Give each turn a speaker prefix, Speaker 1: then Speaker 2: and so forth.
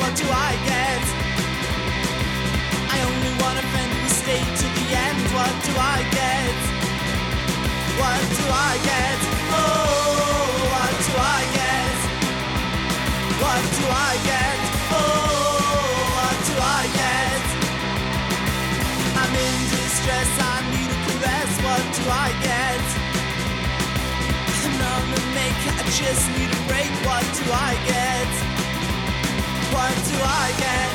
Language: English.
Speaker 1: what do I get? I only want a friend who will stay to the end. What do I get? What do I get? Oh, what do I get? What do I get? Oh, what do I get? I'm in distress, I need a caress. What do I get? I'm on the make, I just need a break. What do I get? What do I get?